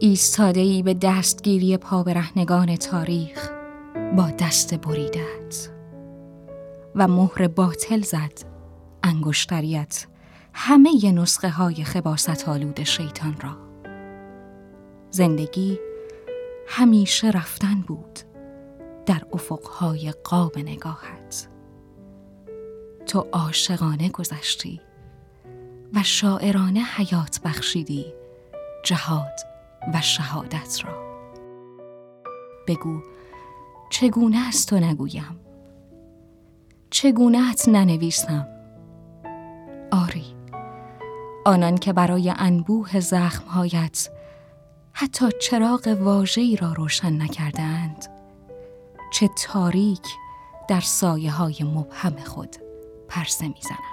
ایستاده‌ای به دستگیری پابرهنگان تاریخ با دست بریدت و مهر باطل زد انگشتریت همه نسخه های خباثت آلود شیطان را. زندگی همیشه رفتن بود در افقهای قاب نگاهت. تو عاشقانه گذشتی و شاعرانه حیات بخشیدی جهاد و شهادت را. بگو چگونه از تو نگویم؟ چگونه ات ننویسم؟ آری، آنان که برای انبوه زخمهایت حتی چراغ واژه‌ای را روشن نکردند، چه تاریک در سایه های مبهم خود پرسه می‌زنند.